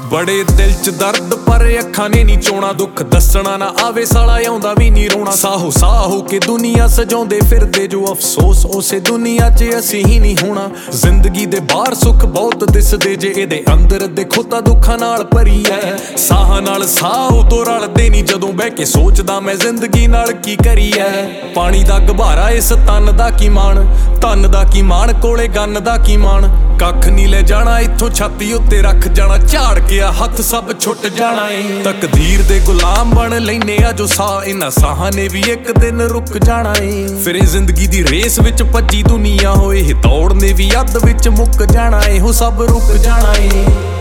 ਬੜੇ ਦਿਲ ਚ ਦਰਦ ਪਰ ਅੱਖਾਂ ਨੇ ਨਹੀਂ ਚੋਣਾ, ਦੁੱਖ ਦੱਸਣਾ ਨਾ ਆਵੇ ਸਾਲਾ ਆਉਂਦਾ ਵੀ ਨਹੀਂ ਰੋਣਾ। ਸਾਹੋ ਸਾਹੋ ਕੇ ਦੁਨੀਆ ਸਜਾਉਂਦੇ ਫਿਰਦੇ ਜੋ ਅਫਸੋਸ ਉਸੇ ਦੁਨੀਆ 'ਚ ਅਸੀਂ ਹੀ ਨਹੀਂ ਹੋਣਾ। ਜ਼ਿੰਦਗੀ ਦੇ ਬਾਹਰ ਸੁੱਖ ਬਹੁਤ ਦਿਸਦੇ ਜੇ ਇਹਦੇ ਅੰਦਰ ਦੇਖੋ ਤਾਂ ਦੁੱਖਾਂ ਨਾਲ ਭਰੀ ਐ। ਸਾਹਾਂ ਨਾਲ ਸਾਹ ਉਦੋਂ ਰਲਦੇ ਨਹੀਂ ਜਦੋਂ ਬਹਿ ਕੇ ਸੋਚਦਾ ਮੈਂ ਜ਼ਿੰਦਗੀ ਨਾਲ ਕੀ ਕਰੀ ਐ। ਪਾਣੀ ਦਾ ਗੁਬਾਰਾ ਇਸ ਤਨ ਦਾ ਕੀ ਮਾਣ, ਧਨ ਦਾ ਕੀ ਮਾਣ ਕੋਲੇ ਗੰਨ ਦਾ ਕੀ ਮਾਣ। ਕੱਖ ਨਹੀਂ ਲੈ ਜਾਣਾ ਇੱਥੋਂ ਛਾਤੀ ਉੱਤੇ ਰੱਖ ਜਾਣਾ, ਝਾੜ ਕੇ ਆ ਹੱਥ ਸਭ ਛੁੱਟ ਜਾਣਾ ਏ। ਤਕਦੀਰ ਦੇ ਗੁਲਾਮ ਬਣ ਲੈਨੇ ਆ ਜੋ ਸਾਹ, ਇਹਨਾਂ ਸਾਹਾਂ ਨੇ ਵੀ ਇੱਕ ਦਿਨ ਰੁਕ ਜਾਣਾ ਏ। ਫਿਰ ਇਹ ਜ਼ਿੰਦਗੀ ਦੀ ਰੇਸ ਵਿੱਚ ਭੱਜੀ ਦੁਨੀਆ ਹੋਏ, ਇਹ ਦੌੜ ਨੇ ਵੀ ਅੱਧ ਵਿੱਚ ਮੁੱਕ ਜਾਣਾ ਏ। ਉਹ ਸਭ ਰੁਕ ਜਾਣਾ ਏ।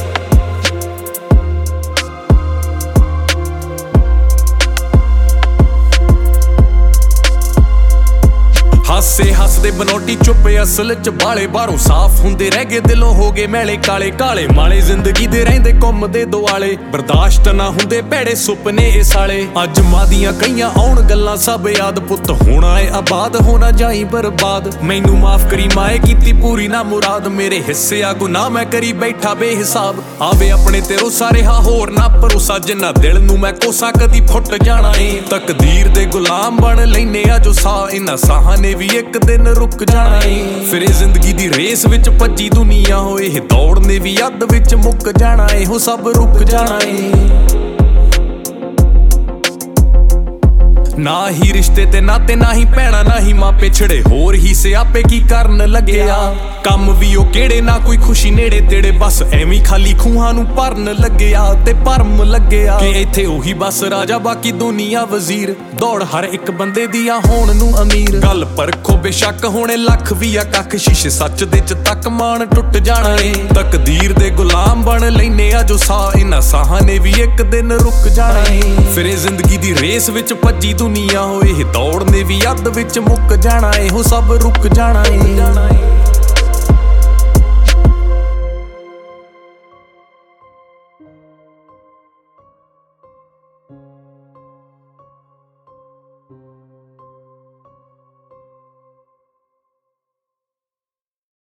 ਹਾਸੇ ਹੱਸਦੇ ਬਨੋਟੀ ਚੁੱਪ ਅਸਲ ਚ ਬਾਲੇ ਬਾਹਰੋਂ ਸਾਫ਼ ਹੁੰਦੇ ਰਹਿ ਗਏ, ਦਿਲੋਂ ਹੋ ਗਏ ਮੈਲੇ ਕਾਲੇ ਕਾਲੇ ਮਾਲੇ। ਜ਼ਿੰਦਗੀ ਦੇ ਰਹਿੰਦੇ ਘੁੰਮਦੇ ਦੁਆਲੇ, ਬਰਦਾਸ਼ਤ ਨਾ ਹੁੰਦੇ ਭੈੜੇ ਸੁਪਨੇ ਇਹ ਸਾਲੇ। ਅੱਜ ਮਾਦੀਆਂ ਕਈਆਂ ਆਉਣ ਗੱਲਾਂ ਸਭ ਯਾਦ, ਪੁੱਤ ਹੋਣਾ ਏ ਆਬਾਦ ਹੋਣਾ ਜਾਈ ਬਰਬਾਦ। ਮੈਨੂੰ ਮਾਫ ਕਰੀ ਮਾਏ ਕੀਤੀ ਪੂਰੀ ਨਾ ਮੁਰਾਦ, ਮੇਰੇ ਹਿੱਸੇ ਆ ਗੁਨਾਹ ਮੈਂ ਕਰੀ ਬੈਠਾ ਬੇਹਿਸਾਬ। ਆਵੇ ਆਪਣੇ ਤੇ ਰੋਸਾ ਰਿਹਾ ਹੋਰ ਨਾ ਭਰੋਸਾ, ਜਿੰਨਾ ਦਿਲ ਨੂੰ ਮੈਂ ਕੋਸਾ ਕਦੀ ਫੁੱਟ ਜਾਣਾ ਏ। ਤਕਦੀਰ ਦੇ ਗੁਲਾਮ ਬਣ ਲੈਨੇ ਆ ਜੋ ਸਾਹ, ਇਹਨਾਂ ਸਾਹਾਂ ਨੇ ਵੀ ਇੱਕ ਦਿਨ ਰੁਕ ਜਾਣਾ ਏ। ਫਿਰ ਇਹ ਜ਼ਿੰਦਗੀ ਦੀ ਰੇਸ ਵਿੱਚ ਭੱਜੀ ਦੁਨੀਆ ਹੋਏ, ਇਹ ਦੌੜ ਨੇ ਵੀ ਅੱਧ ਵਿੱਚ ਮੁੱਕ ਜਾਣਾ ਏ। ਉਹ ਸਭ ਰੁਕ ਜਾਣਾ ਏ। ਨਾ ਹੀ ਰਿਸ਼ਤੇ ਤੇ ਨਾਤੇ, ਨਾ ਹੀ ਭੈਣਾ ਨਾ ਹੀ ਮਾਪੇ, ਛੜੇ ਹੋਰ ਹੀ ਸਿਆਪੇ ਕੀ ਕਰਨ ਲੱਗਿਆ। ਕੰਮ ਵੀ ਉਹ ਕਿਹੜੇ ਨਾ ਕੋਈ ਖੁਸ਼ੀ ਨੇੜੇ ਤੇੜੇ, ਬਸ ਐਵੇਂ ਖਾਲੀ ਖੂਹਾਂ ਨੂੰ ਭਰਨ ਲੱਗਿਆ ਤੇ ਭਰਮ ਲੱਗਿਆ ਕਿ ਇੱਥੇ ਉਹੀ ਬਸ ਰਾਜਾ ਬਾਕੀ ਦੁਨੀਆ ਵਜ਼ੀਰ। ਦੌੜ ਹਰ ਇੱਕ ਬੰਦੇ ਦੀ ਆ ਹੋਣ ਨੂੰ ਅਮੀਰ, ਗੱਲ ਪਰਖੋ ਬੇਸ਼ੱਕ ਹੋਣੇ ਲੱਖ ਵੀ ਆ ਕੱਖ। ਸ਼ੀਸ਼ੇ ਸੱਚ ਦੇ ਚ ਤੱਕ ਮਾਣ ਟੁੱਟ ਜਾਣਾ ਏ। ਤਕਦੀਰ ਦੇ ਗੁਲਾਮ ਬਣ ਲੈਨੇ ਆ ਜੋ ਸਾਹ, ਇਹਨਾਂ ਸਾਹਾਂ ਨੇ ਵੀ ਇੱਕ ਦਿਨ ਰੁਕ ਜਾਣਾ ਏ। ਫਿਰ ਇਹ ਜ਼ਿੰਦਗੀ ਦੀ ਰੇਸ ਵਿੱਚ ਭੱਜੀ ਦੁਨੀਆ ਹੋਏ, ਇਹ ਦੌੜ ਨੇ ਵੀ ਅੱਧ ਵਿੱਚ ਮੁੱਕ ਜਾਣਾ ਏ। ਉਹ ਸਭ ਰੁਕ ਜਾਣਾ ਏ।